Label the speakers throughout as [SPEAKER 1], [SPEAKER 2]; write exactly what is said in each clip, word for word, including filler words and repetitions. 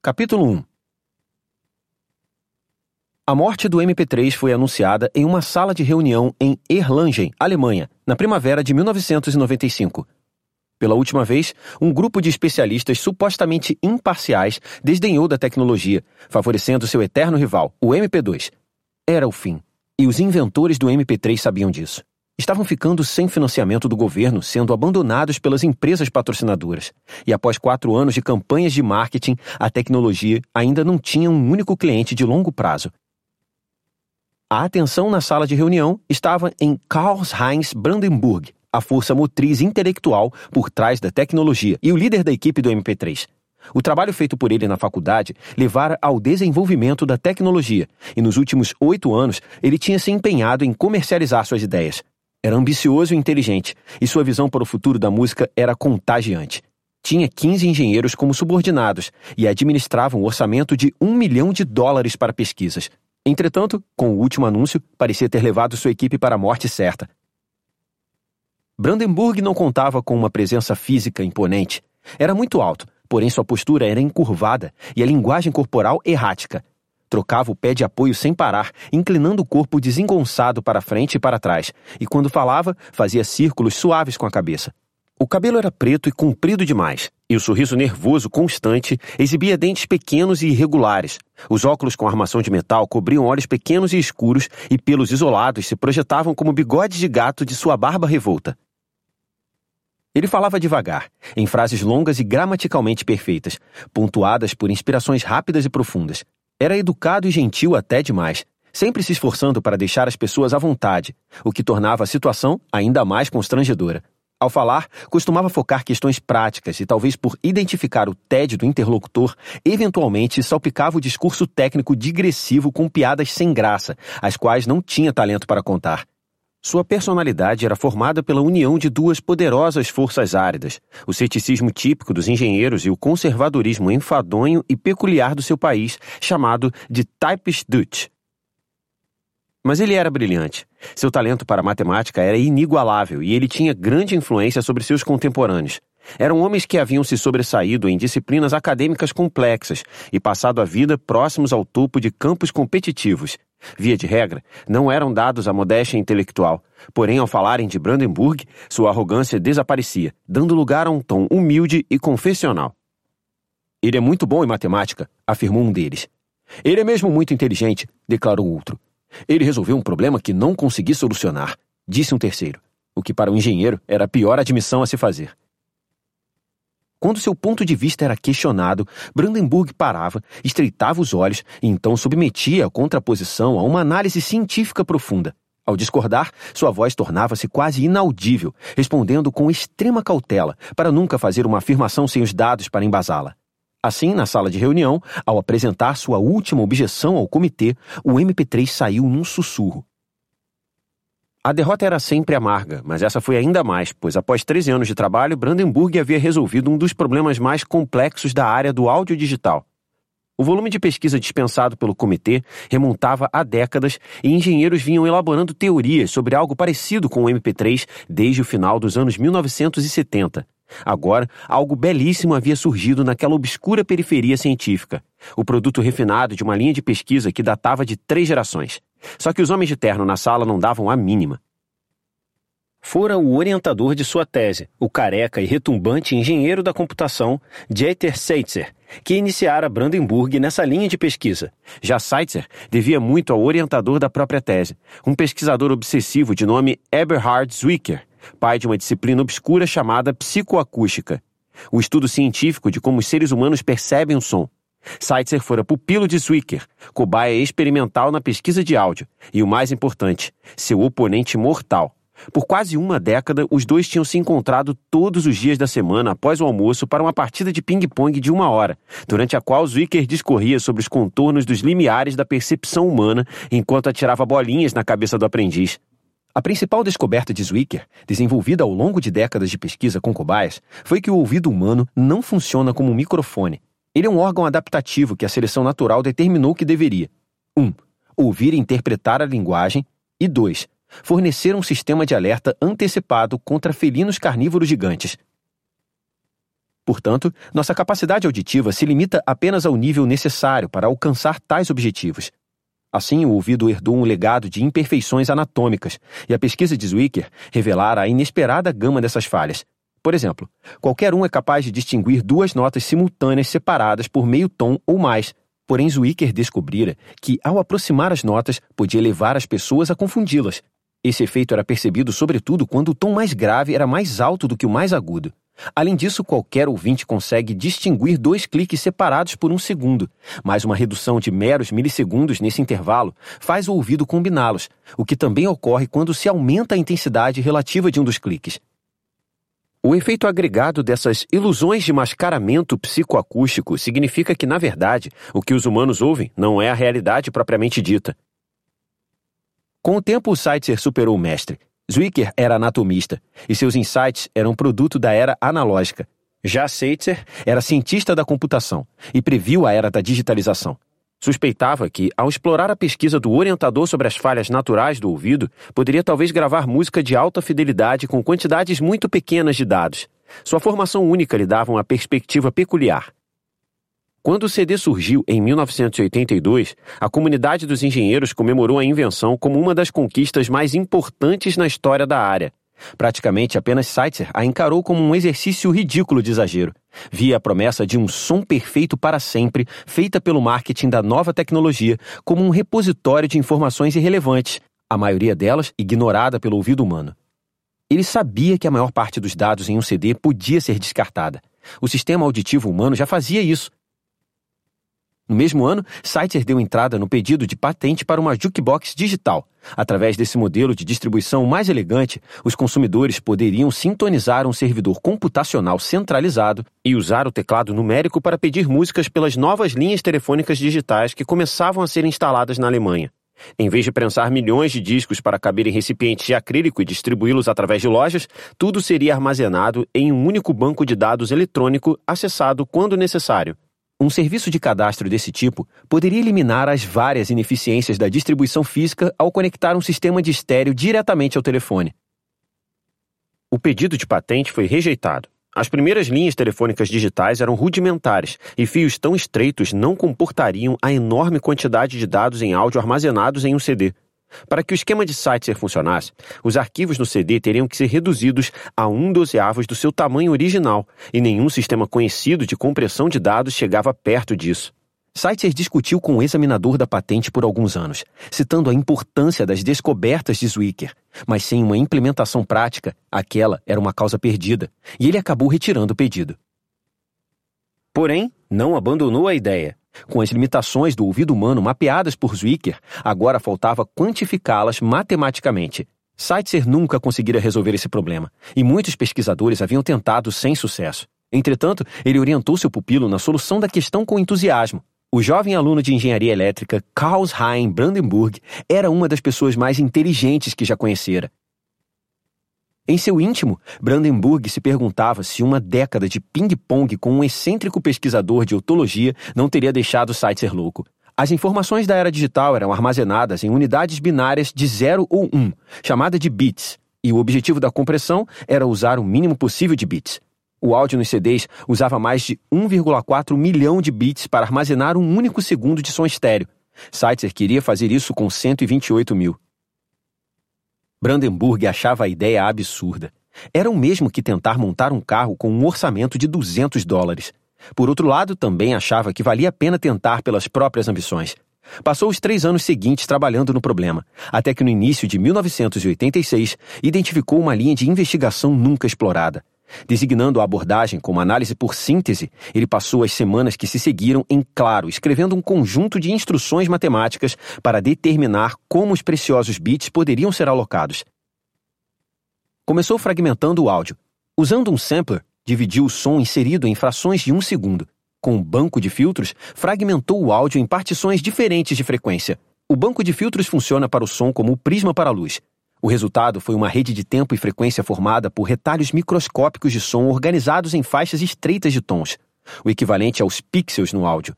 [SPEAKER 1] Capítulo um. A morte do M P três foi anunciada em uma sala de reunião em Erlangen, Alemanha, na primavera de mil novecentos e noventa e cinco. Pela última vez, um grupo de especialistas supostamente imparciais desdenhou da tecnologia, favorecendo seu eterno rival, o M P dois. Era o fim, e os inventores do M P três sabiam disso. Estavam ficando sem financiamento do governo, sendo abandonados pelas empresas patrocinadoras. E após quatro anos de campanhas de marketing, a tecnologia ainda não tinha um único cliente de longo prazo. A atenção na sala de reunião estava em Karl-Heinz Brandenburg, a força motriz intelectual por trás da tecnologia e o líder da equipe do M P três. O trabalho feito por ele na faculdade levara ao desenvolvimento da tecnologia, e nos últimos oito anos ele tinha se empenhado em comercializar suas ideias. Era ambicioso e inteligente, e sua visão para o futuro da música era contagiante. Tinha quinze engenheiros como subordinados e administrava um orçamento de um milhão de dólares para pesquisas. Entretanto, com o último anúncio, parecia ter levado sua equipe para a morte certa. Brandenburg não contava com uma presença física imponente. Era muito alto, porém sua postura era encurvada e a linguagem corporal errática. Trocava o pé de apoio sem parar, inclinando o corpo desengonçado para frente e para trás, e quando falava, fazia círculos suaves com a cabeça. O cabelo era preto e comprido demais, e o sorriso nervoso constante exibia dentes pequenos e irregulares. Os óculos com armação de metal cobriam olhos pequenos e escuros, e pelos isolados se projetavam como bigodes de gato de sua barba revolta. Ele falava devagar, em frases longas e gramaticalmente perfeitas, pontuadas por inspirações rápidas e profundas. Era educado e gentil até demais, sempre se esforçando para deixar as pessoas à vontade, o que tornava a situação ainda mais constrangedora. Ao falar, costumava focar questões práticas e, talvez por identificar o tédio do interlocutor, eventualmente salpicava o discurso técnico digressivo com piadas sem graça, as quais não tinha talento para contar. Sua personalidade era formada pela união de duas poderosas forças áridas, o ceticismo típico dos engenheiros e o conservadorismo enfadonho e peculiar do seu país, chamado de Typisch Deutsch. Mas ele era brilhante. Seu talento para matemática era inigualável e ele tinha grande influência sobre seus contemporâneos. Eram homens que haviam se sobressaído em disciplinas acadêmicas complexas e passado a vida próximos ao topo de campos competitivos. Via de regra, não eram dados à modéstia intelectual, porém ao falarem de Brandenburg, sua arrogância desaparecia, dando lugar a um tom humilde e confessional. Ele é muito bom em matemática, afirmou um deles. Ele é mesmo muito inteligente, declarou outro. Ele resolveu um problema que não consegui solucionar, disse um terceiro, o que para um engenheiro era a pior admissão a se fazer. Quando seu ponto de vista era questionado, Brandenburg parava, estreitava os olhos e então submetia a contraposição a uma análise científica profunda. Ao discordar, sua voz tornava-se quase inaudível, respondendo com extrema cautela, para nunca fazer uma afirmação sem os dados para embasá-la. Assim, na sala de reunião, ao apresentar sua última objeção ao comitê, o M P três saiu num sussurro. A derrota era sempre amarga, mas essa foi ainda mais, pois após treze anos de trabalho, Brandenburg havia resolvido um dos problemas mais complexos da área do áudio digital. O volume de pesquisa dispensado pelo comitê remontava a décadas e engenheiros vinham elaborando teorias sobre algo parecido com o M P três desde o final dos anos mil novecentos e setenta. Agora, algo belíssimo havia surgido naquela obscura periferia científica, o produto refinado de uma linha de pesquisa que datava de três gerações. Só que os homens de terno na sala não davam a mínima. Fora o orientador de sua tese, o careca e retumbante engenheiro da computação, Dieter Seitzer, que iniciara Brandenburg nessa linha de pesquisa. Já Seitzer devia muito ao orientador da própria tese, um pesquisador obsessivo de nome Eberhard Zwicker, pai de uma disciplina obscura chamada psicoacústica, o estudo científico de como os seres humanos percebem o som. Seitzer fora pupilo de Zwicker, cobaia experimental na pesquisa de áudio, e o mais importante, seu oponente mortal. Por quase uma década, os dois tinham se encontrado todos os dias da semana após o almoço para uma partida de ping-pong de uma hora, durante a qual Zwicker discorria sobre os contornos dos limiares da percepção humana enquanto atirava bolinhas na cabeça do aprendiz. A principal descoberta de Zwicker, desenvolvida ao longo de décadas de pesquisa com cobaias, foi que o ouvido humano não funciona como um microfone. Ele é um órgão adaptativo que a seleção natural determinou que deveria um. Ouvir e interpretar a linguagem e dois. Fornecer um sistema de alerta antecipado contra felinos carnívoros gigantes. Portanto, nossa capacidade auditiva se limita apenas ao nível necessário para alcançar tais objetivos. Assim, o ouvido herdou um legado de imperfeições anatômicas, e a pesquisa de Zwicker revelara a inesperada gama dessas falhas. Por exemplo, qualquer um é capaz de distinguir duas notas simultâneas separadas por meio tom ou mais, porém Zwicker descobrira que, ao aproximar as notas, podia levar as pessoas a confundi-las. Esse efeito era percebido sobretudo quando o tom mais grave era mais alto do que o mais agudo. Além disso, qualquer ouvinte consegue distinguir dois cliques separados por um segundo, mas uma redução de meros milissegundos nesse intervalo faz o ouvido combiná-los, o que também ocorre quando se aumenta a intensidade relativa de um dos cliques. O efeito agregado dessas ilusões de mascaramento psicoacústico significa que, na verdade, o que os humanos ouvem não é a realidade propriamente dita. Com o tempo, o Seitzer superou o mestre. Zwicker era anatomista, e seus insights eram produto da era analógica. Já Seitzer era cientista da computação e previu a era da digitalização. Suspeitava que, ao explorar a pesquisa do orientador sobre as falhas naturais do ouvido, poderia talvez gravar música de alta fidelidade com quantidades muito pequenas de dados. Sua formação única lhe dava uma perspectiva peculiar. Quando o C D surgiu em mil novecentos e oitenta e dois, a comunidade dos engenheiros comemorou a invenção como uma das conquistas mais importantes na história da área. Praticamente apenas Seitzer a encarou como um exercício ridículo de exagero. Via a promessa de um som perfeito para sempre, feita pelo marketing da nova tecnologia, como um repositório de informações irrelevantes, a maioria delas ignorada pelo ouvido humano. Ele sabia que a maior parte dos dados em um C D podia ser descartada. O sistema auditivo humano já fazia isso. No mesmo ano, Seitzer deu entrada no pedido de patente para uma jukebox digital. Através desse modelo de distribuição mais elegante, os consumidores poderiam sintonizar um servidor computacional centralizado e usar o teclado numérico para pedir músicas pelas novas linhas telefônicas digitais que começavam a ser instaladas na Alemanha. Em vez de prensar milhões de discos para caber em recipientes de acrílico e distribuí-los através de lojas, tudo seria armazenado em um único banco de dados eletrônico acessado quando necessário. Um serviço de cadastro desse tipo poderia eliminar as várias ineficiências da distribuição física ao conectar um sistema de estéreo diretamente ao telefone. O pedido de patente foi rejeitado. As primeiras linhas telefônicas digitais eram rudimentares e fios tão estreitos não comportariam a enorme quantidade de dados em áudio armazenados em um C D. Para que o esquema de Seitzer funcionasse, os arquivos no C D teriam que ser reduzidos a um dozeavos do seu tamanho original, e nenhum sistema conhecido de compressão de dados chegava perto disso. Seitzer discutiu com o examinador da patente por alguns anos, citando a importância das descobertas de Zwicker, mas sem uma implementação prática, aquela era uma causa perdida, e ele acabou retirando o pedido. Porém, não abandonou a ideia. Com as limitações do ouvido humano mapeadas por Zwicker, agora faltava quantificá-las matematicamente. Seitzer nunca conseguira resolver esse problema, e muitos pesquisadores haviam tentado sem sucesso. Entretanto, ele orientou seu pupilo na solução da questão com entusiasmo. O jovem aluno de engenharia elétrica Karl-Heinz Brandenburg era uma das pessoas mais inteligentes que já conhecera. Em seu íntimo, Brandenburg se perguntava se uma década de ping-pong com um excêntrico pesquisador de otologia não teria deixado Seitzer louco. As informações da era digital eram armazenadas em unidades binárias de zero ou um, chamada de bits, e o objetivo da compressão era usar o mínimo possível de bits. O áudio nos C Ds usava mais de um vírgula quatro milhão de bits para armazenar um único segundo de som estéreo. Seitzer queria fazer isso com cento e vinte e oito mil. Brandenburg achava a ideia absurda. Era o mesmo que tentar montar um carro com um orçamento de duzentos dólares. Por outro lado, também achava que valia a pena tentar pelas próprias ambições. Passou os três anos seguintes trabalhando no problema, até que no início de mil novecentos e oitenta e seis identificou uma linha de investigação nunca explorada. Designando a abordagem como análise por síntese, ele passou as semanas que se seguiram em claro, escrevendo um conjunto de instruções matemáticas para determinar como os preciosos bits poderiam ser alocados. Começou fragmentando o áudio. Usando um sampler, dividiu o som inserido em frações de um segundo. Com um banco de filtros, fragmentou o áudio em partições diferentes de frequência. O banco de filtros funciona para o som como o prisma para a luz. O resultado foi uma rede de tempo e frequência formada por retalhos microscópicos de som organizados em faixas estreitas de tons, o equivalente aos pixels no áudio.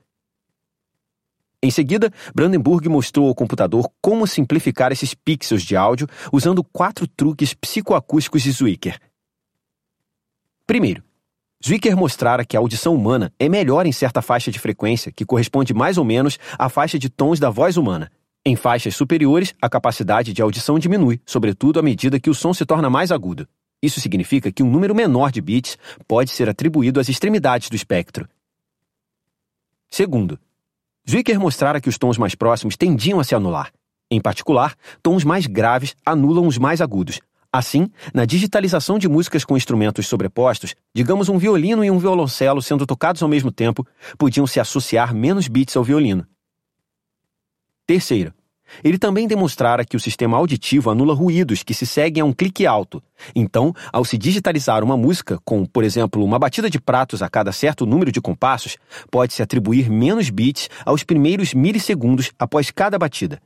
[SPEAKER 1] Em seguida, Brandenburg mostrou ao computador como simplificar esses pixels de áudio usando quatro truques psicoacústicos de Zwicker. Primeiro, Zwicker mostrara que a audição humana é melhor em certa faixa de frequência, que corresponde mais ou menos à faixa de tons da voz humana. Em faixas superiores, a capacidade de audição diminui, sobretudo à medida que o som se torna mais agudo. Isso significa que um número menor de bits pode ser atribuído às extremidades do espectro. Segundo, Zwicker mostrara que os tons mais próximos tendiam a se anular. Em particular, tons mais graves anulam os mais agudos. Assim, na digitalização de músicas com instrumentos sobrepostos, digamos um violino e um violoncelo sendo tocados ao mesmo tempo, podiam se associar menos bits ao violino. Terceiro, ele também demonstrara que o sistema auditivo anula ruídos que se seguem a um clique alto. Então, ao se digitalizar uma música com, por exemplo, uma batida de pratos a cada certo número de compassos, pode-se atribuir menos bits aos primeiros milissegundos após cada batida.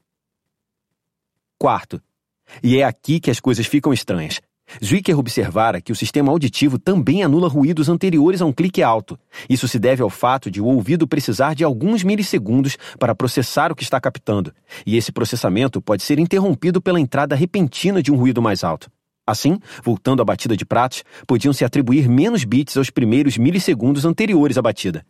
[SPEAKER 1] Quarto, e é aqui que as coisas ficam estranhas. Zwicker observara que o sistema auditivo também anula ruídos anteriores a um clique alto. Isso se deve ao fato de o ouvido precisar de alguns milissegundos para processar o que está captando, e esse processamento pode ser interrompido pela entrada repentina de um ruído mais alto. Assim, voltando à batida de pratos, podiam-se atribuir menos bits aos primeiros milissegundos anteriores à batida.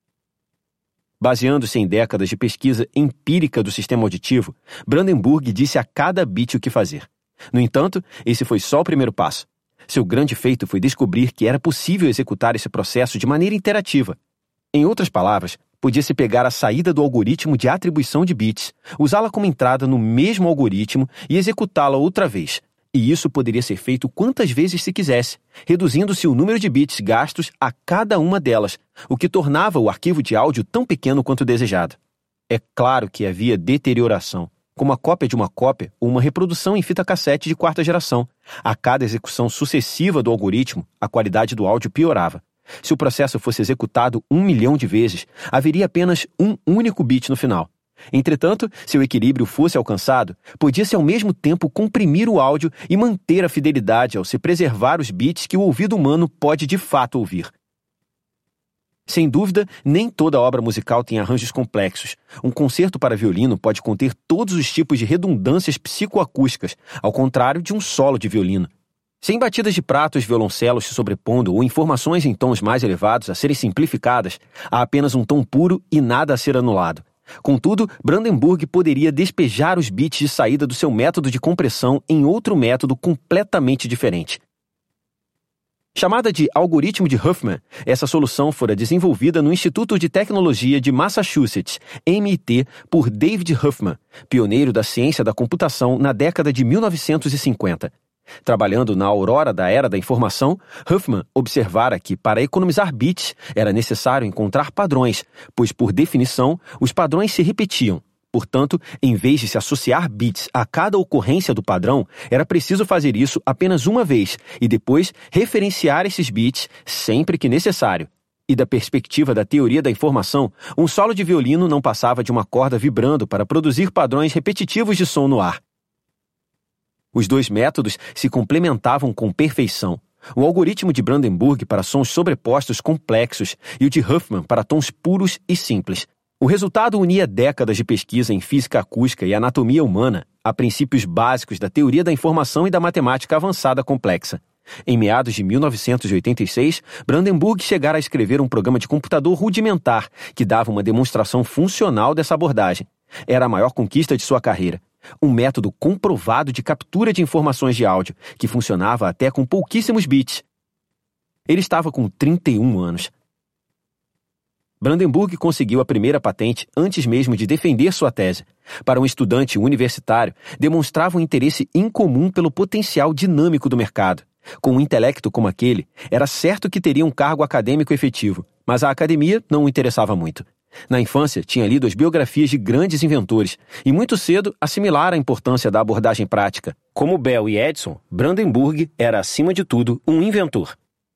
[SPEAKER 1] Baseando-se em décadas de pesquisa empírica do sistema auditivo, Brandenburg disse a cada bit o que fazer. No entanto, esse foi só o primeiro passo. Seu grande feito foi descobrir que era possível executar esse processo de maneira interativa. Em outras palavras, podia-se pegar a saída do algoritmo de atribuição de bits, usá-la como entrada no mesmo algoritmo e executá-la outra vez. E isso poderia ser feito quantas vezes se quisesse, reduzindo-se o número de bits gastos a cada uma delas, o que tornava o arquivo de áudio tão pequeno quanto desejado. É claro que havia deterioração, como a cópia de uma cópia ou uma reprodução em fita cassete de quarta geração. A cada execução sucessiva do algoritmo, a qualidade do áudio piorava. Se o processo fosse executado um milhão de vezes, haveria apenas um único bit no final. Entretanto, se o equilíbrio fosse alcançado, podia-se ao mesmo tempo comprimir o áudio e manter a fidelidade ao se preservar os bits que o ouvido humano pode de fato ouvir. Sem dúvida, nem toda obra musical tem arranjos complexos. Um concerto para violino pode conter todos os tipos de redundâncias psicoacústicas, ao contrário de um solo de violino. Sem batidas de pratos, violoncelos se sobrepondo ou informações em tons mais elevados a serem simplificadas, há apenas um tom puro e nada a ser anulado. Contudo, Brandenburg poderia despejar os bits de saída do seu método de compressão em outro método completamente diferente. Chamada de algoritmo de Huffman, essa solução fora desenvolvida no Instituto de Tecnologia de Massachusetts, M I T, por David Huffman, pioneiro da ciência da computação na década de mil novecentos e cinquenta. Trabalhando na aurora da era da informação, Huffman observara que, para economizar bits, era necessário encontrar padrões, pois, por definição, os padrões se repetiam. Portanto, em vez de se associar bits a cada ocorrência do padrão, era preciso fazer isso apenas uma vez e depois referenciar esses bits sempre que necessário. E da perspectiva da teoria da informação, um solo de violino não passava de uma corda vibrando para produzir padrões repetitivos de som no ar. Os dois métodos se complementavam com perfeição. O algoritmo de Brandenburg para sons sobrepostos complexos e o de Huffman para tons puros e simples. O resultado unia décadas de pesquisa em física acústica e anatomia humana a princípios básicos da teoria da informação e da matemática avançada complexa. Em meados de mil novecentos e oitenta e seis, Brandenburg chegara a escrever um programa de computador rudimentar que dava uma demonstração funcional dessa abordagem. Era a maior conquista de sua carreira. Um método comprovado de captura de informações de áudio, que funcionava até com pouquíssimos bits. Ele estava com trinta e um anos. Brandenburg conseguiu a primeira patente antes mesmo de defender sua tese. Para um estudante universitário, demonstrava um interesse incomum pelo potencial dinâmico do mercado. Com um intelecto como aquele, era certo que teria um cargo acadêmico efetivo, mas a academia não o interessava muito. Na infância, tinha lido as biografias de grandes inventores e muito cedo assimilara a importância da abordagem prática. Como Bell e Edison, Brandenburg era, acima de tudo, um inventor.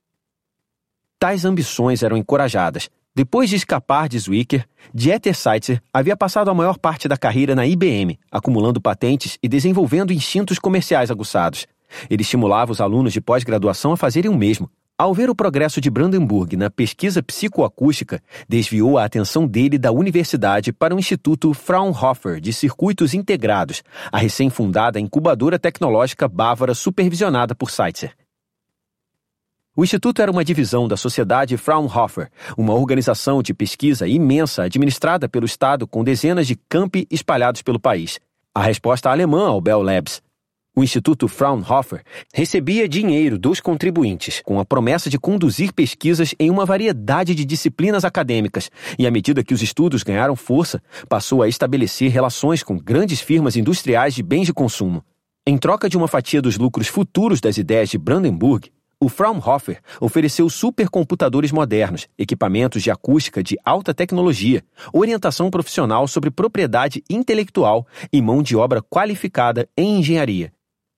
[SPEAKER 1] Tais ambições eram encorajadas. Depois de escapar de Zwicker, Dieter Seitzer havia passado a maior parte da carreira na I B M, acumulando patentes e desenvolvendo instintos comerciais aguçados. Ele estimulava os alunos de pós-graduação a fazerem o mesmo. Ao ver o progresso de Brandenburg na pesquisa psicoacústica, desviou a atenção dele da universidade para o Instituto Fraunhofer de Circuitos Integrados, a recém-fundada incubadora tecnológica bávara supervisionada por Seitzer. O Instituto era uma divisão da Sociedade Fraunhofer, uma organização de pesquisa imensa administrada pelo Estado com dezenas de campi espalhados pelo país. A resposta alemã ao Bell Labs. O Instituto Fraunhofer recebia dinheiro dos contribuintes, com a promessa de conduzir pesquisas em uma variedade de disciplinas acadêmicas, e à medida que os estudos ganharam força, passou a estabelecer relações com grandes firmas industriais de bens de consumo. Em troca de uma fatia dos lucros futuros das ideias de Brandenburg, o Fraunhofer ofereceu supercomputadores modernos, equipamentos de acústica de alta tecnologia, orientação profissional sobre propriedade intelectual e mão de obra qualificada em engenharia.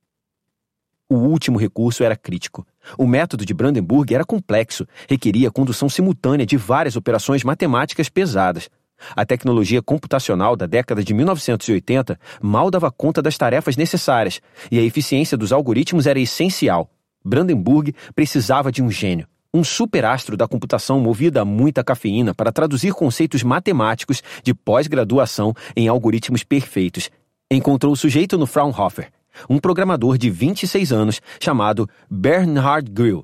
[SPEAKER 1] O último recurso era crítico. O método de Brandenburg era complexo, requeria condução simultânea de várias operações matemáticas pesadas. A tecnologia computacional da década de mil novecentos e oitenta mal dava conta das tarefas necessárias, e a eficiência dos algoritmos era essencial. Brandenburg precisava de um gênio, um superastro da computação movida a muita cafeína para traduzir conceitos matemáticos de pós-graduação em algoritmos perfeitos. Encontrou o sujeito no Fraunhofer, um programador de vinte e seis anos chamado Bernhard Grill.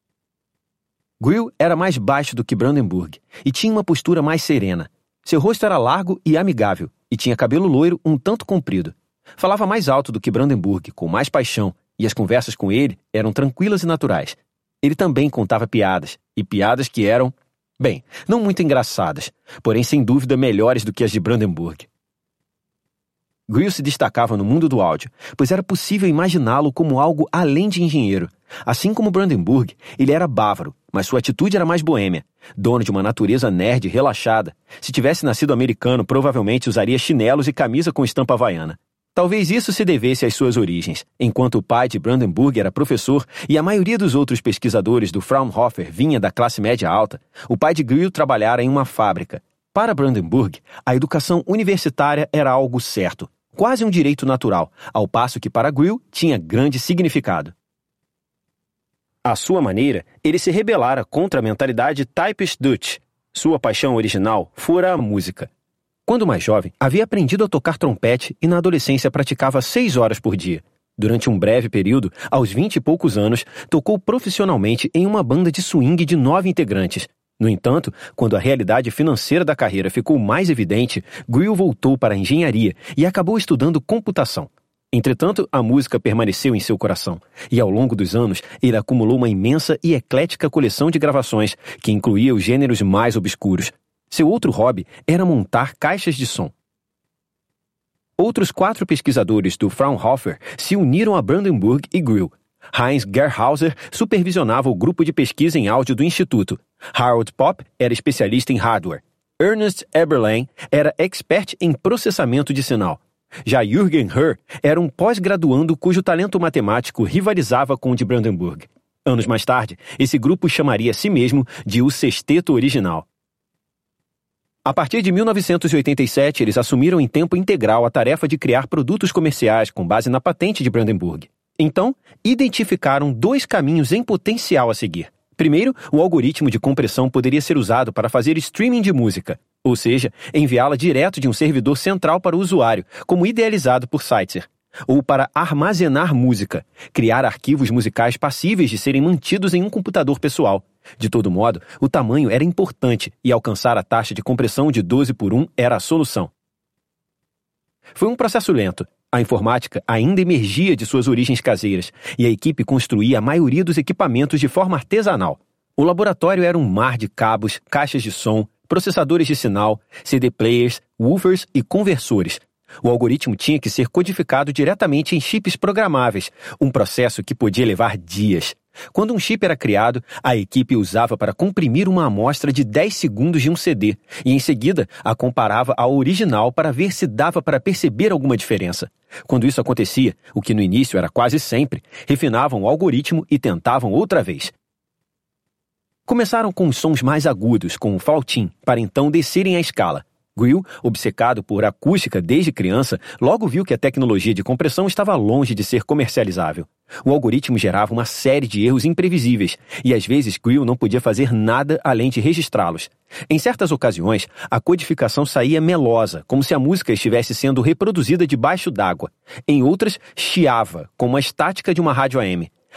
[SPEAKER 1] Grill era mais baixo do que Brandenburg e tinha uma postura mais serena. Seu rosto era largo e amigável e tinha cabelo loiro um tanto comprido. Falava mais alto do que Brandenburg, com mais paixão, e as conversas com ele eram tranquilas e naturais. Ele também contava piadas, e piadas que eram, bem, não muito engraçadas, porém sem dúvida melhores do que as de Brandenburg. Grill se destacava no mundo do áudio, pois era possível imaginá-lo como algo além de engenheiro. Assim como Brandenburg, ele era bávaro, mas sua atitude era mais boêmia, dono de uma natureza nerd relaxada. Se tivesse nascido americano, provavelmente usaria chinelos e camisa com estampa havaiana. Talvez isso se devesse às suas origens. Enquanto o pai de Brandenburg era professor e a maioria dos outros pesquisadores do Fraunhofer vinha da classe média alta, o pai de Grill trabalhara em uma fábrica. Para Brandenburg, a educação universitária era algo certo, quase um direito natural, ao passo que para Grill tinha grande significado. À sua maneira, ele se rebelara contra a mentalidade Typisch Deutsch. Sua paixão original fora a música. Quando mais jovem, havia aprendido a tocar trompete e na adolescência praticava seis horas por dia. Durante um breve período, aos vinte e poucos anos, tocou profissionalmente em uma banda de swing de nove integrantes. No entanto, quando a realidade financeira da carreira ficou mais evidente, Grill voltou para a engenharia e acabou estudando computação. Entretanto, a música permaneceu em seu coração, e ao longo dos anos, ele acumulou uma imensa e eclética coleção de gravações que incluía os gêneros mais obscuros. Seu outro hobby era montar caixas de som. Outros quatro pesquisadores do Fraunhofer se uniram a Brandenburg e Grill. Heinz Gerhauser supervisionava o grupo de pesquisa em áudio do Instituto. Harold Popp era especialista em hardware. Ernest Eberlein era expert em processamento de sinal. Já Jürgen Herr era um pós-graduando cujo talento matemático rivalizava com o de Brandenburg. Anos mais tarde, esse grupo chamaria a si mesmo de o Sexteto Original. A partir de mil novecentos e oitenta e sete, eles assumiram em tempo integral a tarefa de criar produtos comerciais com base na patente de Brandenburg. Então, identificaram dois caminhos em potencial a seguir. Primeiro, o algoritmo de compressão poderia ser usado para fazer streaming de música, ou seja, enviá-la direto de um servidor central para o usuário, como idealizado por Seitzer. Ou para armazenar música, criar arquivos musicais passíveis de serem mantidos em um computador pessoal. De todo modo, o tamanho era importante e alcançar a taxa de compressão de doze por um era a solução. Foi um processo lento. A informática ainda emergia de suas origens caseiras e a equipe construía a maioria dos equipamentos de forma artesanal. O laboratório era um mar de cabos, caixas de som, processadores de sinal, C D players, woofers e conversores. O algoritmo tinha que ser codificado diretamente em chips programáveis, um processo que podia levar dias. Quando um chip era criado, a equipe o usava para comprimir uma amostra de dez segundos de um C D e, em seguida, a comparava ao original para ver se dava para perceber alguma diferença. Quando isso acontecia, o que no início era quase sempre, refinavam o algoritmo e tentavam outra vez. Começaram com os sons mais agudos, com o flautim, para então descerem a escala. Grill, obcecado por acústica desde criança, logo viu que a tecnologia de compressão estava longe de ser comercializável. O algoritmo gerava uma série de erros imprevisíveis, e às vezes Grill não podia fazer nada além de registrá-los. Em certas ocasiões, a codificação saía melosa, como se a música estivesse sendo reproduzida debaixo d'água. Em outras, chiava, como a estática de uma rádio A M.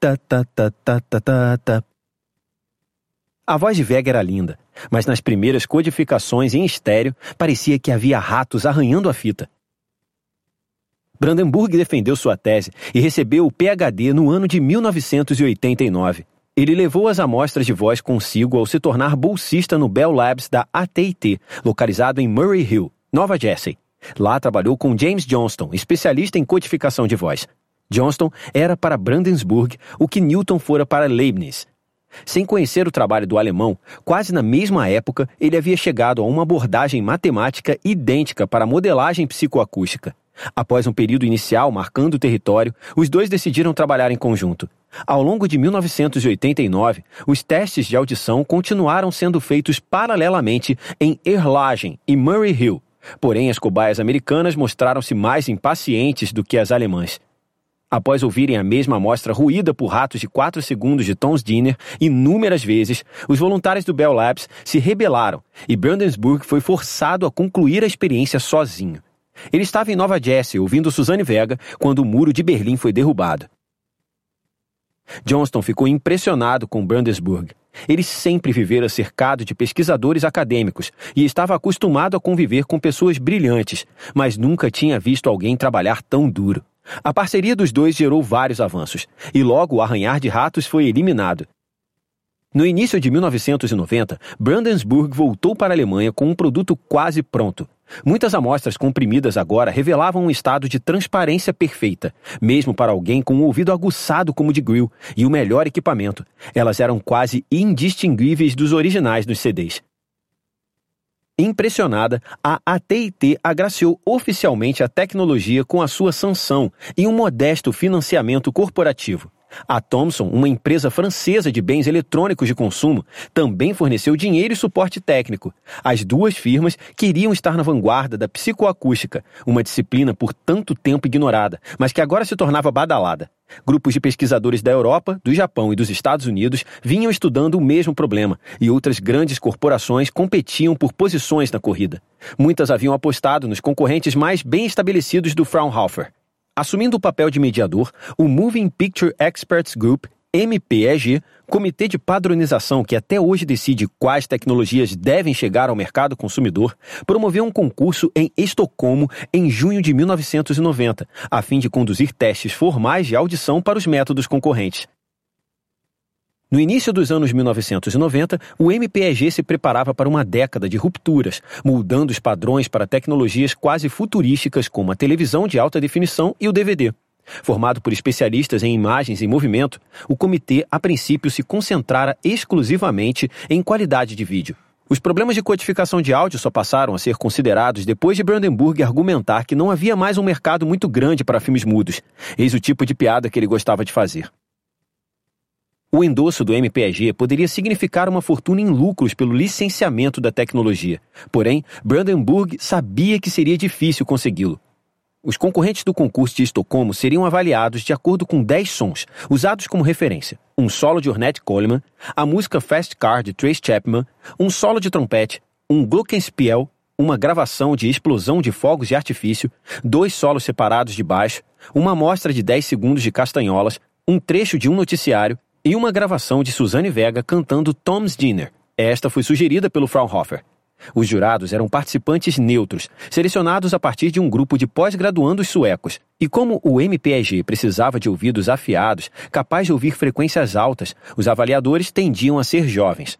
[SPEAKER 1] ta ta ta ta ta ta ta. A voz de Vega era linda, mas nas primeiras codificações em estéreo parecia que havia ratos arranhando a fita. Brandenburg defendeu sua tese e recebeu o P H D no ano de mil novecentos e oitenta e nove. Ele levou as amostras de voz consigo ao se tornar bolsista no Bell Labs da A T e T, localizado em Murray Hill, Nova Jersey. Lá trabalhou com James Johnston, especialista em codificação de voz. Johnston era para Brandenburg o que Newton fora para Leibniz. Sem conhecer o trabalho do alemão, quase na mesma época ele havia chegado a uma abordagem matemática idêntica para a modelagem psicoacústica. Após um período inicial marcando o território, os dois decidiram trabalhar em conjunto. Ao longo de mil novecentos e oitenta e nove, os testes de audição continuaram sendo feitos paralelamente em Erlangen e Murray Hill. Porém, as cobaias americanas mostraram-se mais impacientes do que as alemãs. Após ouvirem a mesma amostra ruída por ratos de quatro segundos de Tom's Dinner inúmeras vezes, os voluntários do Bell Labs se rebelaram e Brandenburg foi forçado a concluir a experiência sozinho. Ele estava em Nova Jersey ouvindo Suzanne Vega quando o muro de Berlim foi derrubado. Johnston ficou impressionado com Brandenburg. Ele sempre vivera cercado de pesquisadores acadêmicos e estava acostumado a conviver com pessoas brilhantes, mas nunca tinha visto alguém trabalhar tão duro. A parceria dos dois gerou vários avanços, e logo o arranhar de ratos foi eliminado. No início de mil novecentos e noventa, Brandenburg voltou para a Alemanha com um produto quase pronto. Muitas amostras comprimidas agora revelavam um estado de transparência perfeita, mesmo para alguém com um ouvido aguçado como de Grill e o melhor equipamento. Elas eram quase indistinguíveis dos originais dos C Ds. Impressionada, a A T e T agraciou oficialmente a tecnologia com a sua sanção e um modesto financiamento corporativo. A Thomson, uma empresa francesa de bens eletrônicos de consumo, também forneceu dinheiro e suporte técnico. As duas firmas queriam estar na vanguarda da psicoacústica, uma disciplina por tanto tempo ignorada, mas que agora se tornava badalada. Grupos de pesquisadores da Europa, do Japão e dos Estados Unidos vinham estudando o mesmo problema, e outras grandes corporações competiam por posições na corrida. Muitas haviam apostado nos concorrentes mais bem estabelecidos do Fraunhofer. Assumindo o papel de mediador, o Moving Picture Experts Group, M P E G, comitê de padronização que até hoje decide quais tecnologias devem chegar ao mercado consumidor, promoveu um concurso em Estocolmo em junho de mil novecentos e noventa, a fim de conduzir testes formais de audição para os métodos concorrentes. No início dos anos mil novecentos e noventa, o M P E G se preparava para uma década de rupturas, moldando os padrões para tecnologias quase futurísticas como a televisão de alta definição e o D V D. Formado por especialistas em imagens em movimento, o comitê, a princípio, se concentrara exclusivamente em qualidade de vídeo. Os problemas de codificação de áudio só passaram a ser considerados depois de Brandenburg argumentar que não havia mais um mercado muito grande para filmes mudos. Eis o tipo de piada que ele gostava de fazer. O endosso do M P E G poderia significar uma fortuna em lucros pelo licenciamento da tecnologia. Porém, Brandenburg sabia que seria difícil consegui-lo. Os concorrentes do concurso de Estocolmo seriam avaliados de acordo com dez sons, usados como referência. Um solo de Ornette Coleman, a música Fast Car de Trace Chapman, um solo de trompete, um glockenspiel, uma gravação de explosão de fogos de artifício, dois solos separados de baixo, uma amostra de dez segundos de castanholas, um trecho de um noticiário e uma gravação de Suzanne Vega cantando Tom's Dinner. Esta foi sugerida pelo Fraunhofer. Os jurados eram participantes neutros, selecionados a partir de um grupo de pós-graduandos suecos. E como o M P E G precisava de ouvidos afiados, capazes de ouvir frequências altas, os avaliadores tendiam a ser jovens.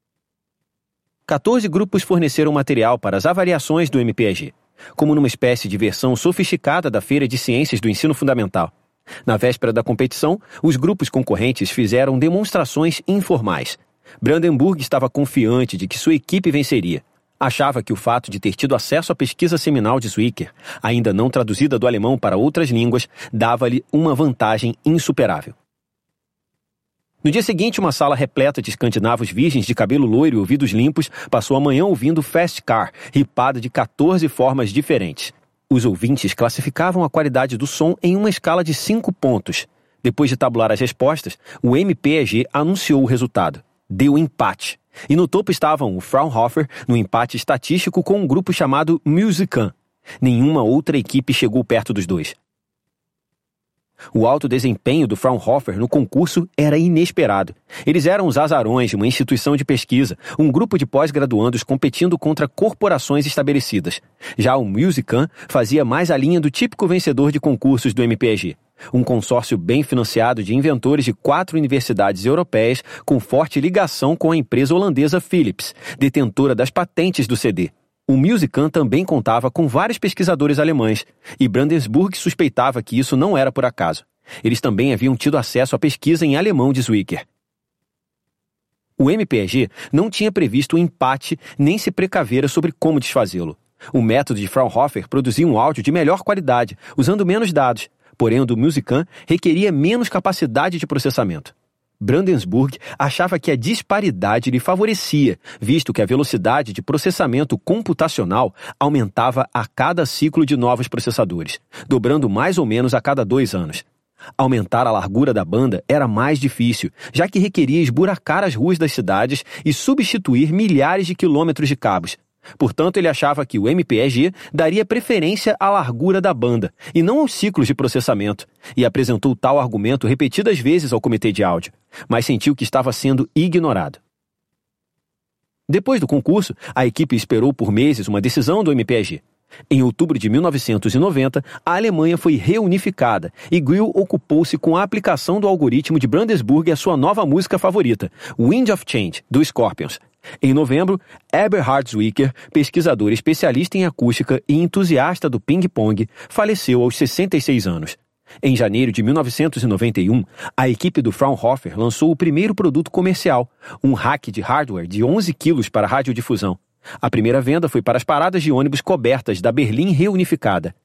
[SPEAKER 1] quatorze grupos forneceram material para as avaliações do M P E G, como numa espécie de versão sofisticada da Feira de Ciências do Ensino Fundamental. Na véspera da competição, os grupos concorrentes fizeram demonstrações informais. Brandenburg estava confiante de que sua equipe venceria. Achava que o fato de ter tido acesso à pesquisa seminal de Zwicker, ainda não traduzida do alemão para outras línguas, dava-lhe uma vantagem insuperável. No dia seguinte, uma sala repleta de escandinavos virgens de cabelo loiro e ouvidos limpos passou a manhã ouvindo Fast Car, ripada de quatorze formas diferentes. Os ouvintes classificavam a qualidade do som em uma escala de cinco pontos. Depois de tabular as respostas, o M P E G anunciou o resultado. Deu empate. E no topo estavam o Fraunhofer, no empate estatístico com um grupo chamado Musican. Nenhuma outra equipe chegou perto dos dois. O alto desempenho do Fraunhofer no concurso era inesperado. Eles eram os azarões de uma instituição de pesquisa, um grupo de pós-graduandos competindo contra corporações estabelecidas. Já o Musicam fazia mais a linha do típico vencedor de concursos do M P E G. Um consórcio bem financiado de inventores de quatro universidades europeias com forte ligação com a empresa holandesa Philips, detentora das patentes do C D. O Musicam também contava com vários pesquisadores alemães, e Brandenburg suspeitava que isso não era por acaso. Eles também haviam tido acesso à pesquisa em alemão de Zwicker. O M P E G não tinha previsto o empate nem se precavera sobre como desfazê-lo. O método de Fraunhofer produzia um áudio de melhor qualidade, usando menos dados, porém o do Musicam requeria menos capacidade de processamento. Brandenburg achava que a disparidade lhe favorecia, visto que a velocidade de processamento computacional aumentava a cada ciclo de novos processadores, dobrando mais ou menos a cada dois anos. Aumentar a largura da banda era mais difícil, já que requeria esburacar as ruas das cidades e substituir milhares de quilômetros de cabos. Portanto, ele achava que o M P E G daria preferência à largura da banda, e não aos ciclos de processamento, e apresentou tal argumento repetidas vezes ao comitê de áudio, mas sentiu que estava sendo ignorado. Depois do concurso, a equipe esperou por meses uma decisão do M P E G. Em outubro de mil novecentos e noventa, a Alemanha foi reunificada e Greil ocupou-se com a aplicação do algoritmo de Brandenburg à sua nova música favorita, Wind of Change, do Scorpions. Em novembro, Eberhard Zwicker, pesquisador especialista em acústica e entusiasta do ping-pong, faleceu aos sessenta e seis anos. Em janeiro de mil novecentos e noventa e um, a equipe do Fraunhofer lançou o primeiro produto comercial, um rack de hardware de onze quilos para radiodifusão. A primeira venda foi para as paradas de ônibus cobertas da Berlim reunificada.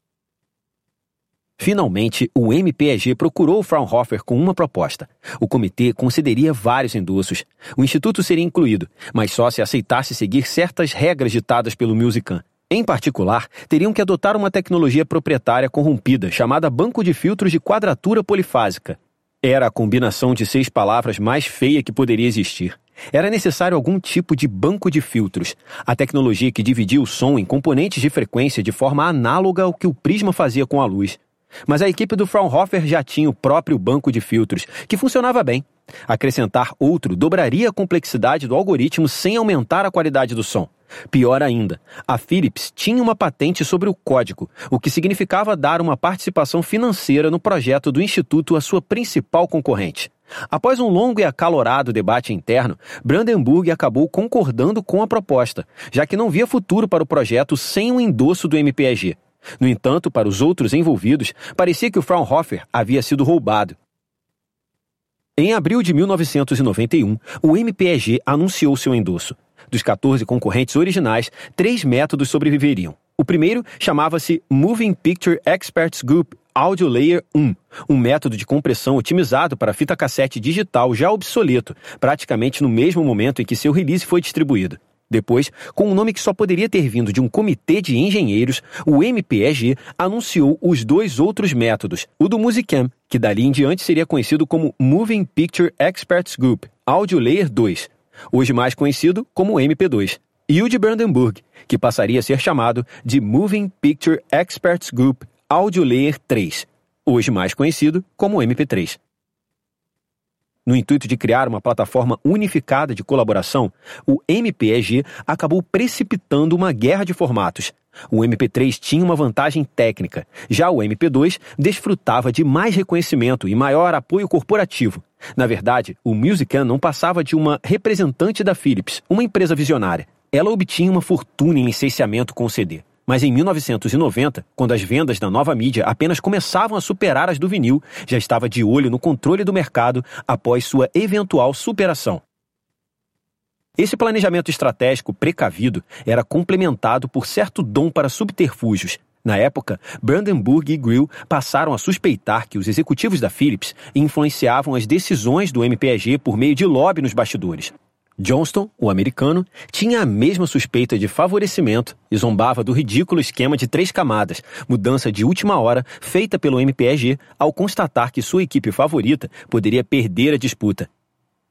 [SPEAKER 1] Finalmente, o M P E G procurou o Fraunhofer com uma proposta. O comitê concederia vários endossos. O instituto seria incluído, mas só se aceitasse seguir certas regras ditadas pelo Musicam. Em particular, teriam que adotar uma tecnologia proprietária corrompida chamada banco de filtros de quadratura polifásica. Era a combinação de seis palavras mais feia que poderia existir. Era necessário algum tipo de banco de filtros, a tecnologia que dividia o som em componentes de frequência de forma análoga ao que o prisma fazia com a luz. Mas a equipe do Fraunhofer já tinha o próprio banco de filtros, que funcionava bem. Acrescentar outro dobraria a complexidade do algoritmo sem aumentar a qualidade do som. Pior ainda, a Philips tinha uma patente sobre o código, o que significava dar uma participação financeira no projeto do Instituto à sua principal concorrente. Após um longo e acalorado debate interno, Brandenburg acabou concordando com a proposta, já que não via futuro para o projeto sem o endosso do M P E G. No entanto, para os outros envolvidos, parecia que o Fraunhofer havia sido roubado. Em abril de mil novecentos e noventa e um, o M P E G anunciou seu endosso. Dos quatorze concorrentes originais, três métodos sobreviveriam. O primeiro chamava-se Moving Picture Experts Group Audio Layer um, um método de compressão otimizado para fita cassete digital já obsoleto, praticamente no mesmo momento em que seu release foi distribuído. Depois, com um nome que só poderia ter vindo de um comitê de engenheiros, o M P E G anunciou os dois outros métodos, o do Musicam, que dali em diante seria conhecido como Moving Picture Experts Group Audio Layer dois, hoje mais conhecido como M P dois, e o de Brandenburg, que passaria a ser chamado de Moving Picture Experts Group Audio Layer três, hoje mais conhecido como M P três. No intuito de criar uma plataforma unificada de colaboração, o M P E G acabou precipitando uma guerra de formatos. O M P três tinha uma vantagem técnica, já o M P dois desfrutava de mais reconhecimento e maior apoio corporativo. Na verdade, o Musicam não passava de uma representante da Philips, uma empresa visionária. Ela obtinha uma fortuna em licenciamento com o C D. Mas em mil novecentos e noventa, quando as vendas da nova mídia apenas começavam a superar as do vinil, já estava de olho no controle do mercado após sua eventual superação. Esse planejamento estratégico precavido era complementado por certo dom para subterfúgios. Na época, Brandenburg e Greil passaram a suspeitar que os executivos da Philips influenciavam as decisões do M P E G por meio de lobby nos bastidores. Johnston, o americano, tinha a mesma suspeita de favorecimento e zombava do ridículo esquema de três camadas, mudança de última hora feita pelo M P E G ao constatar que sua equipe favorita poderia perder a disputa.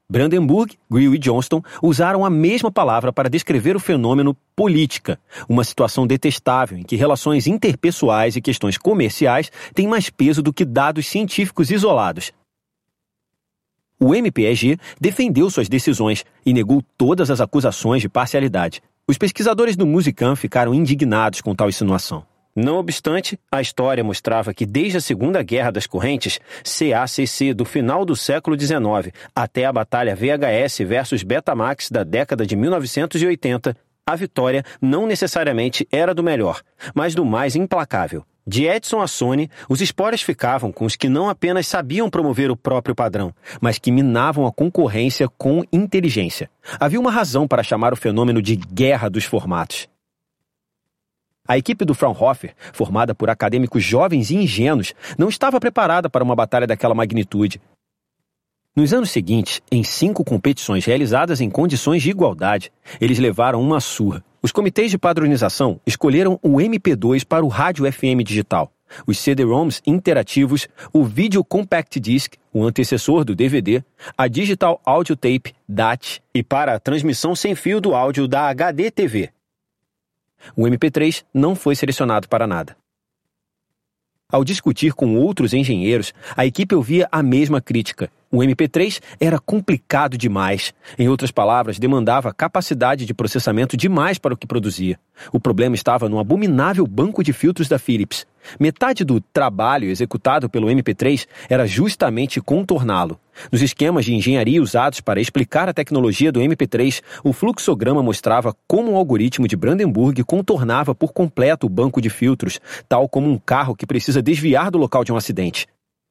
[SPEAKER 1] Brandenburg, Grewe e Johnston usaram a mesma palavra para descrever o fenômeno política, uma situação detestável em que relações interpessoais e questões comerciais têm mais peso do que dados científicos isolados. O M P E G defendeu suas decisões e negou todas as acusações de parcialidade. Os pesquisadores do Musicam ficaram indignados com tal insinuação. Não obstante, a história mostrava que desde a Segunda Guerra das Correntes, C A C C do final do século dezenove até a batalha V H S versus Betamax da década de mil novecentos e oitenta, a vitória não necessariamente era do melhor, mas do mais implacável. De Edison a Sony, os esporas ficavam com os que não apenas sabiam promover o próprio padrão, mas que minavam a concorrência com inteligência. Havia uma razão para chamar o fenômeno de guerra dos formatos. A equipe do Fraunhofer, formada por acadêmicos jovens e ingênuos, não estava preparada para uma batalha daquela magnitude. Nos anos seguintes, em cinco competições realizadas em condições de igualdade, eles levaram uma surra. Os comitês de padronização escolheram o M P dois para o rádio F M digital, os C D-ROMs interativos, o Video Compact Disc, o antecessor do D V D, a Digital Audio Tape, D A T, e para a transmissão sem fio do áudio da H D T V. O M P três não foi selecionado para nada. Ao discutir com outros engenheiros, a equipe ouvia a mesma crítica. O M P três era complicado demais. Em outras palavras, demandava capacidade de processamento demais para o que produzia. O problema estava no abominável banco de filtros da Philips. Metade do trabalho executado pelo M P três era justamente contorná-lo. Nos esquemas de engenharia usados para explicar a tecnologia do M P três, o fluxograma mostrava como o algoritmo de Brandenburg contornava por completo o banco de filtros, tal como um carro que precisa desviar do local de um acidente.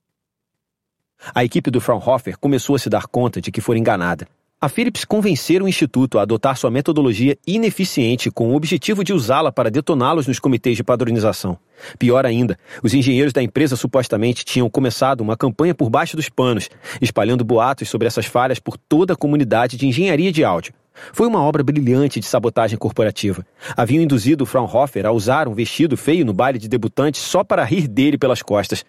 [SPEAKER 1] A equipe do Fraunhofer começou a se dar conta de que fora enganada. A Philips convenceu o Instituto a adotar sua metodologia ineficiente com o objetivo de usá-la para detoná-los nos comitês de padronização. Pior ainda, os engenheiros da empresa supostamente tinham começado uma campanha por baixo dos panos, espalhando boatos sobre essas falhas por toda a comunidade de engenharia de áudio. Foi uma obra brilhante de sabotagem corporativa. Haviam induzido o Fraunhofer a usar um vestido feio no baile de debutantes só para rir dele pelas costas.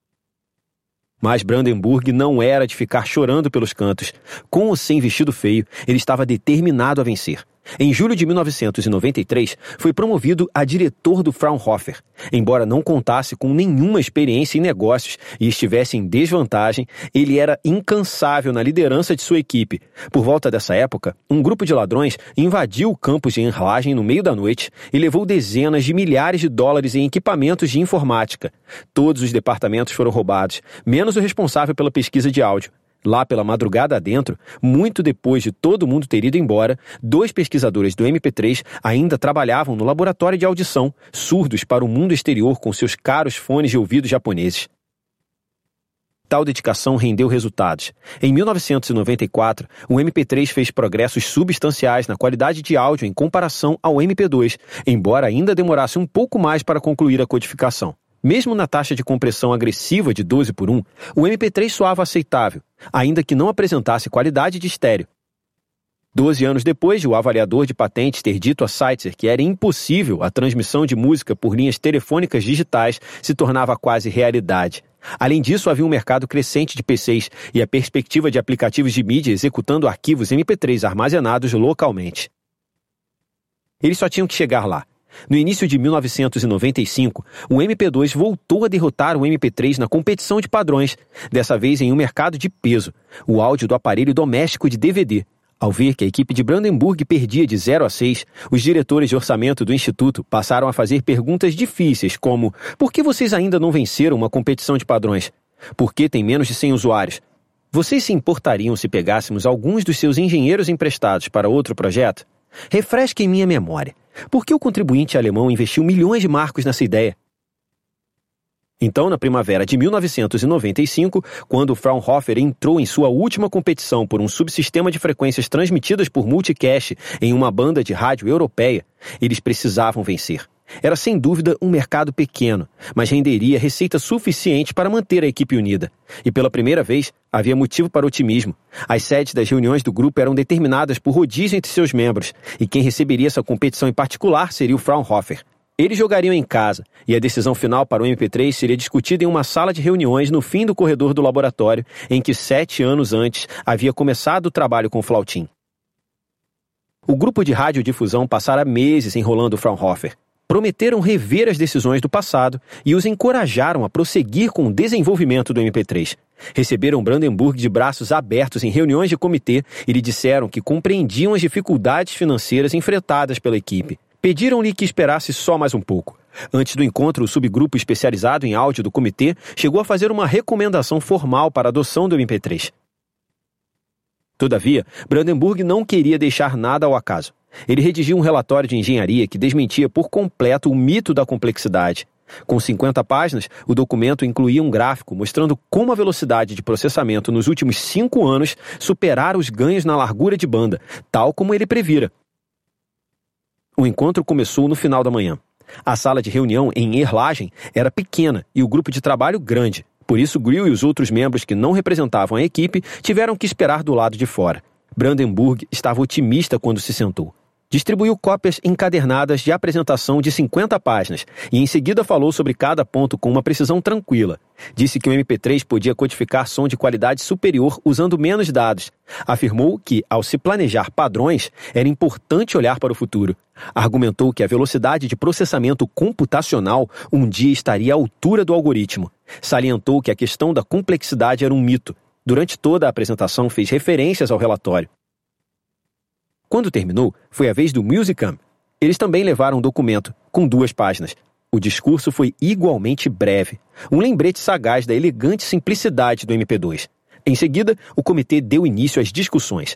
[SPEAKER 1] Mas Brandenburg não era de ficar chorando pelos cantos. Com ou sem vestido feio, ele estava determinado a vencer. Em julho de mil novecentos e noventa e três, foi promovido a diretor do Fraunhofer. Embora não contasse com nenhuma experiência em negócios e estivesse em desvantagem, ele era incansável na liderança de sua equipe. Por volta dessa época, um grupo de ladrões invadiu o campus de Erlangen no meio da noite e levou dezenas de milhares de dólares em equipamentos de informática. Todos os departamentos foram roubados, menos o responsável pela pesquisa de áudio. Lá pela madrugada adentro, muito depois de todo mundo ter ido embora, dois pesquisadores do M P três ainda trabalhavam no laboratório de audição, surdos para o mundo exterior com seus caros fones de ouvido japoneses. Tal dedicação rendeu resultados. Em mil novecentos e noventa e quatro, o M P três fez progressos substanciais na qualidade de áudio em comparação ao M P dois, embora ainda demorasse um pouco mais para concluir a codificação. Mesmo na taxa de compressão agressiva de doze por um, o M P três soava aceitável, ainda que não apresentasse qualidade de estéreo. Doze anos depois de o avaliador de patentes ter dito a Seitzer que era impossível a transmissão de música por linhas telefônicas digitais, se tornava quase realidade. Além disso, havia um mercado crescente de P Cs e a perspectiva de aplicativos de mídia executando arquivos M P três armazenados localmente. Eles só tinham que chegar lá. No início de mil novecentos e noventa e cinco, o M P dois voltou a derrotar o M P três na competição de padrões, dessa vez em um mercado de peso, o áudio do aparelho doméstico de D V D. Ao ver que a equipe de Brandenburg perdia de zero a seis, os diretores de orçamento do Instituto passaram a fazer perguntas difíceis como: por que vocês ainda não venceram uma competição de padrões? Por que tem menos de cem usuários? Vocês se importariam se pegássemos alguns dos seus engenheiros emprestados para outro projeto? Refresquem minha memória. Por que o contribuinte alemão investiu milhões de marcos nessa ideia? Então, na primavera de mil novecentos e noventa e cinco, quando o Fraunhofer entrou em sua última competição por um subsistema de frequências transmitidas por multicast em uma banda de rádio europeia, eles precisavam vencer. Era sem dúvida um mercado pequeno, mas renderia receita suficiente para manter a equipe unida. E pela primeira vez, havia motivo para otimismo. As sedes das reuniões do grupo eram determinadas por rodízio entre seus membros, e quem receberia essa competição em particular seria o Fraunhofer. Eles jogariam em casa, e a decisão final para o M P três seria discutida em uma sala de reuniões no fim do corredor do laboratório, em que sete anos antes havia começado o trabalho com Flautim. O grupo de radiodifusão passara meses enrolando Fraunhofer. Prometeram rever as decisões do passado e os encorajaram a prosseguir com o desenvolvimento do M P três. Receberam Brandenburg de braços abertos em reuniões de comitê e lhe disseram que compreendiam as dificuldades financeiras enfrentadas pela equipe. Pediram-lhe que esperasse só mais um pouco. Antes do encontro, o subgrupo especializado em áudio do comitê chegou a fazer uma recomendação formal para a adoção do M P três. Todavia, Brandenburg não queria deixar nada ao acaso. Ele redigiu um relatório de engenharia que desmentia por completo o mito da complexidade. Com cinquenta páginas, o documento incluía um gráfico mostrando como a velocidade de processamento nos últimos cinco anos superara os ganhos na largura de banda, tal como ele previra. O encontro começou no final da manhã. A sala de reunião em Erlagen era pequena e o grupo de trabalho grande. Por isso, Greil e os outros membros que não representavam a equipe tiveram que esperar do lado de fora. Brandenburg estava otimista quando se sentou. Distribuiu cópias encadernadas de apresentação de cinquenta páginas e em seguida falou sobre cada ponto com uma precisão tranquila. Disse que o M P três podia codificar som de qualidade superior usando menos dados. Afirmou que, ao se planejar padrões, era importante olhar para o futuro. Argumentou que a velocidade de processamento computacional um dia estaria à altura do algoritmo. Salientou que a questão da complexidade era um mito. Durante toda a apresentação fez referências ao relatório. Quando terminou, foi a vez do Musicam. Eles também levaram um documento, com duas páginas. O discurso foi igualmente breve. Um lembrete sagaz da elegante simplicidade do M P dois. Em seguida, o comitê deu início às discussões.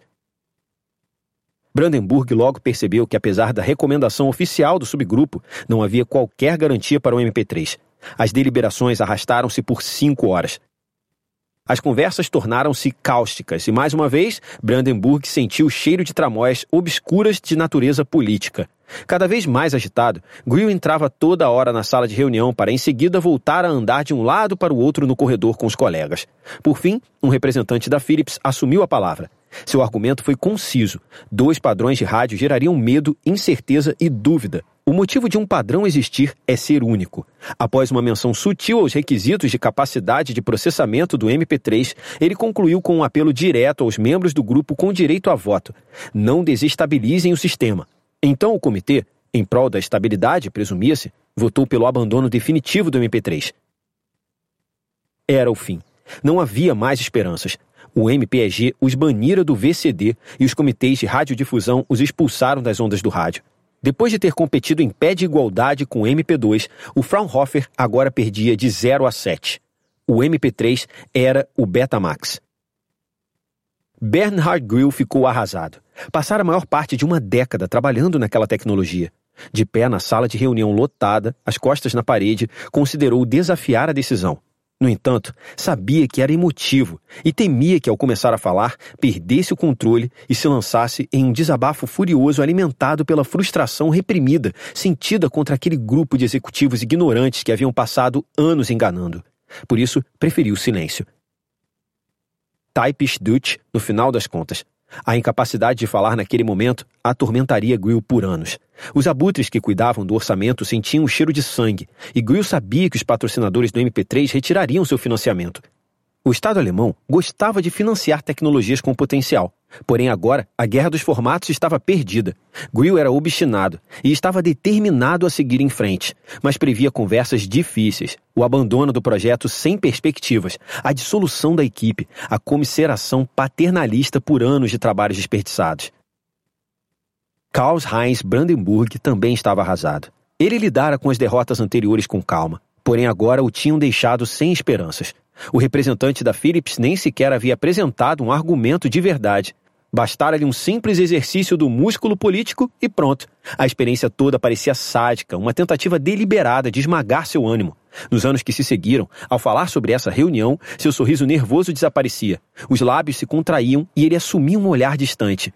[SPEAKER 1] Brandenburg logo percebeu que, apesar da recomendação oficial do subgrupo, não havia qualquer garantia para o M P três. As deliberações arrastaram-se por cinco horas. As conversas tornaram-se cáusticas e, mais uma vez, Brandenburg sentiu o cheiro de tramóias obscuras de natureza política. Cada vez mais agitado, Greil entrava toda hora na sala de reunião para em seguida voltar a andar de um lado para o outro no corredor com os colegas. Por fim, um representante da Philips assumiu a palavra. Seu argumento foi conciso. Dois padrões de rádio gerariam medo, incerteza e dúvida. O motivo de um padrão existir é ser único. Após uma menção sutil aos requisitos de capacidade de processamento do M P três, ele concluiu com um apelo direto aos membros do grupo com direito a voto. Não desestabilizem o sistema. Então o comitê, em prol da estabilidade, presumia-se, votou pelo abandono definitivo do M P três. Era o fim. Não havia mais esperanças. O M P E G os banira do V C D e os comitês de radiodifusão os expulsaram das ondas do rádio. Depois de ter competido em pé de igualdade com o M P dois, o Fraunhofer agora perdia de zero a sete. O M P três era o Betamax. Bernhard Greil ficou arrasado. Passara a maior parte de uma década trabalhando naquela tecnologia. De pé na sala de reunião lotada, as costas na parede, considerou desafiar a decisão. No entanto, sabia que era emotivo e temia que, ao começar a falar, perdesse o controle e se lançasse em um desabafo furioso alimentado pela frustração reprimida sentida contra aquele grupo de executivos ignorantes que haviam passado anos enganando. Por isso, preferiu o silêncio. Typisch Deutsch, no final das contas. A incapacidade de falar naquele momento atormentaria Greil por anos. Os abutres que cuidavam do orçamento sentiam o cheiro de sangue, e Greil sabia que os patrocinadores do M P três retirariam seu financiamento. O Estado alemão gostava de financiar tecnologias com potencial. Porém agora, a guerra dos formatos estava perdida. Greil era obstinado e estava determinado a seguir em frente, mas previa conversas difíceis, o abandono do projeto sem perspectivas, a dissolução da equipe, a comiseração paternalista por anos de trabalhos desperdiçados. Karl-Heinz Brandenburg também estava arrasado. Ele lidara com as derrotas anteriores com calma, porém agora o tinham deixado sem esperanças. O representante da Philips nem sequer havia apresentado um argumento de verdade. Bastara-lhe um simples exercício do músculo político e pronto. A experiência toda parecia sádica, uma tentativa deliberada de esmagar seu ânimo. Nos anos que se seguiram, ao falar sobre essa reunião, seu sorriso nervoso desaparecia. Os lábios se contraíam e ele assumia um olhar distante.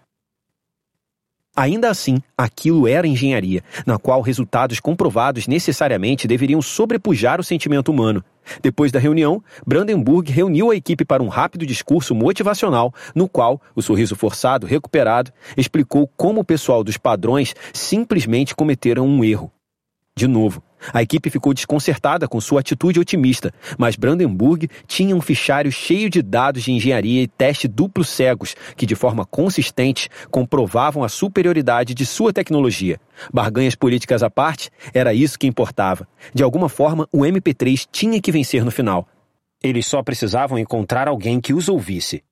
[SPEAKER 1] Ainda assim, aquilo era engenharia, na qual resultados comprovados necessariamente deveriam sobrepujar o sentimento humano. Depois da reunião, Brandenburg reuniu a equipe para um rápido discurso motivacional, no qual, o sorriso forçado recuperado, explicou como o pessoal dos padrões simplesmente cometeram um erro. De novo, a equipe ficou desconcertada com sua atitude otimista, mas Brandenburg tinha um fichário cheio de dados de engenharia e teste duplo cegos que, de forma consistente, comprovavam a superioridade de sua tecnologia. Barganhas políticas à parte, era isso que importava. De alguma forma, o M P três tinha que vencer no final. Eles só precisavam encontrar alguém que os ouvisse.